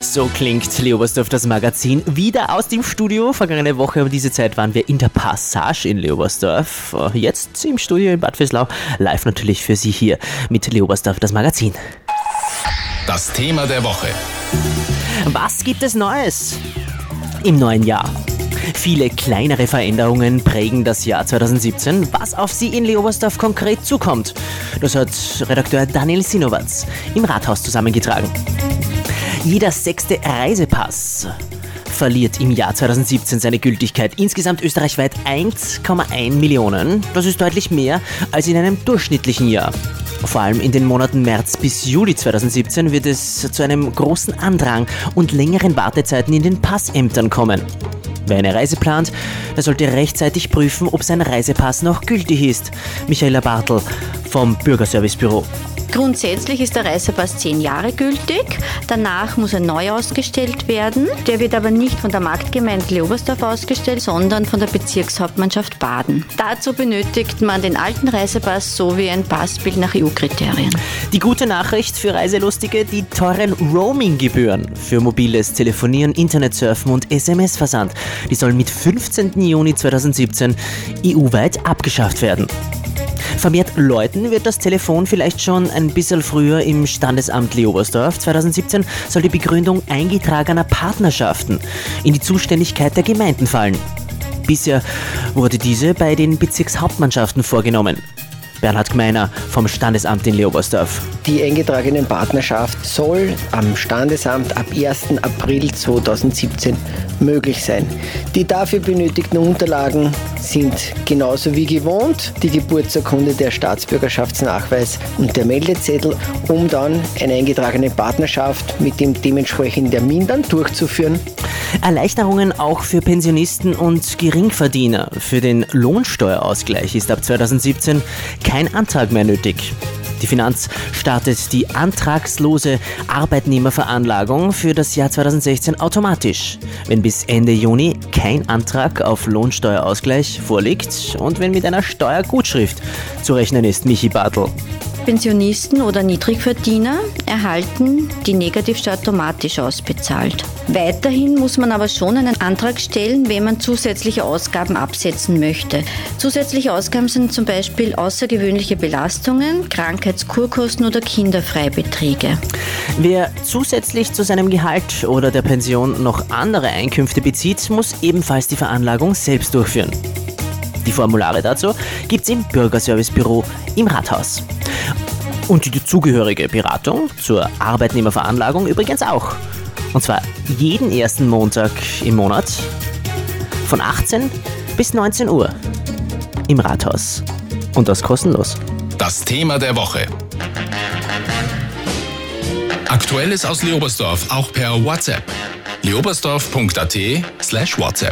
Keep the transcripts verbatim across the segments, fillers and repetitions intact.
So klingt Leo Oberstdorf, das Magazin, wieder aus dem Studio. Vergangene Woche um diese Zeit waren wir in der Passage in Leo Oberstdorf. Jetzt im Studio in Bad Vöslau, live natürlich für Sie hier mit Leo Oberstdorf, das Magazin. Das Thema der Woche. Was gibt es Neues im neuen Jahr? Viele kleinere Veränderungen prägen das Jahr zwanzig siebzehn. Was auf Sie in Leo Oberstdorf konkret zukommt, das hat Redakteur Daniel Sinowatz im Rathaus zusammengetragen. Jeder sechste Reisepass verliert im Jahr zwanzig siebzehn seine Gültigkeit. Insgesamt österreichweit eins Komma eins Millionen. Das ist deutlich mehr als in einem durchschnittlichen Jahr. Vor allem in den Monaten März bis Juli zwanzig siebzehn wird es zu einem großen Andrang und längeren Wartezeiten in den Passämtern kommen. Wer eine Reise plant, der sollte rechtzeitig prüfen, ob sein Reisepass noch gültig ist. Michaela Bartel vom Bürgerservicebüro. Grundsätzlich ist der Reisepass zehn Jahre gültig. Danach muss er neu ausgestellt werden. Der wird aber nicht von der Marktgemeinde Leo Oberstdorf ausgestellt, sondern von der Bezirkshauptmannschaft Baden. Dazu benötigt man den alten Reisepass sowie ein Passbild nach E U-Kriterien. Die gute Nachricht für Reiselustige: die teuren Roaming-Gebühren für mobiles Telefonieren, Internetsurfen und S M S-Versand, die sollen mit fünfzehnten Juni zwanzig siebzehn E U-weit abgeschafft werden. Vermehrt läuten wird das Telefon vielleicht schon ein bisschen früher im Standesamt Leo Oberstdorf. zwanzig siebzehn soll die Begründung eingetragener Partnerschaften in die Zuständigkeit der Gemeinden fallen. Bisher wurde diese bei den Bezirkshauptmannschaften vorgenommen. Bernhard Gmeiner vom Standesamt in Leo Oberstdorf. Die eingetragene Partnerschaft soll am Standesamt ab ersten April zweitausendsiebzehn möglich sein. Die dafür benötigten Unterlagen sind genauso wie gewohnt die Geburtsurkunde, der Staatsbürgerschaftsnachweis und der Meldezettel, um dann eine eingetragene Partnerschaft mit dem dementsprechenden Termin dann durchzuführen. Erleichterungen auch für Pensionisten und Geringverdiener. Für den Lohnsteuerausgleich ist ab zwanzig siebzehn kein Antrag mehr nötig. Die Finanz startet die antragslose Arbeitnehmerveranlagung für das Jahr zwanzig sechzehn automatisch, wenn bis Ende Juni kein Antrag auf Lohnsteuerausgleich vorliegt und wenn mit einer Steuergutschrift zu rechnen ist. Michi Bartel. Pensionisten oder Niedrigverdiener erhalten die Negativsteuer automatisch ausbezahlt. Weiterhin muss man aber schon einen Antrag stellen, wenn man zusätzliche Ausgaben absetzen möchte. Zusätzliche Ausgaben sind zum Beispiel außergewöhnliche Belastungen, Krankheitskurkosten oder Kinderfreibeträge. Wer zusätzlich zu seinem Gehalt oder der Pension noch andere Einkünfte bezieht, muss ebenfalls die Veranlagung selbst durchführen. Die Formulare dazu gibt's im Bürgerservicebüro im Rathaus. Und die zugehörige Beratung zur Arbeitnehmerveranlagung übrigens auch. Und zwar jeden ersten Montag im Monat von achtzehn bis neunzehn Uhr im Rathaus. Und das kostenlos. Das Thema der Woche. Aktuelles aus Leo Oberstdorf auch per WhatsApp. leobersdorf punkt at slash WhatsApp.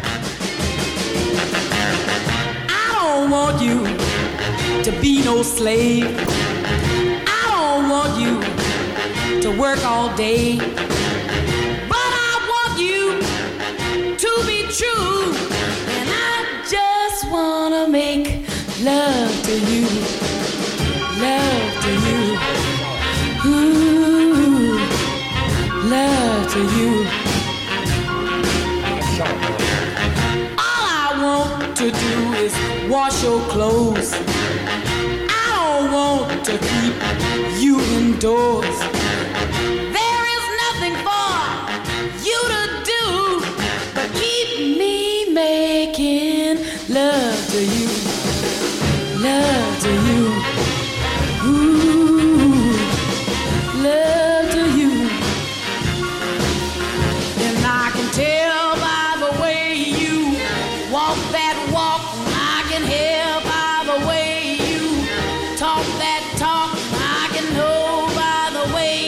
I don't want you to be no slave. I don't want you to work all day. But I want you to be true. And I just wanna make love to you. Love to you. Ooh, love to you. All I want to do is wash your clothes. I don't want to keep you indoors. There is nothing for you to do but keep me making love to you. Love to you. Ooh, love to you. And I can tell by the way you walk that walk. I can hear by the way you talk that talk. I can know by the way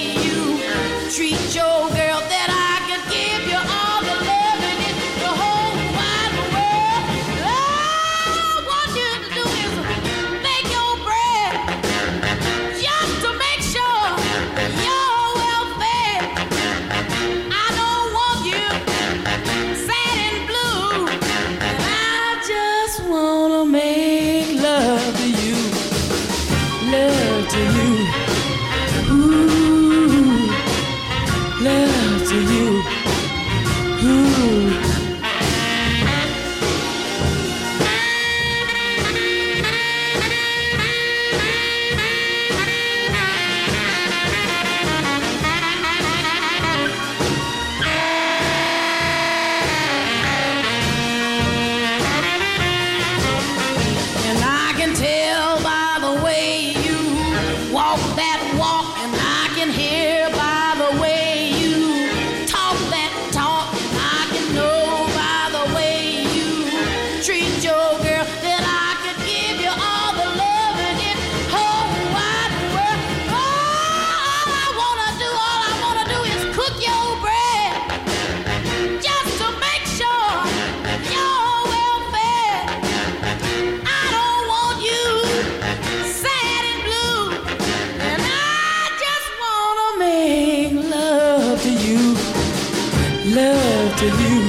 love to you.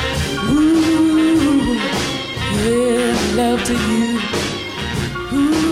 Ooh, yeah, love to you. Ooh.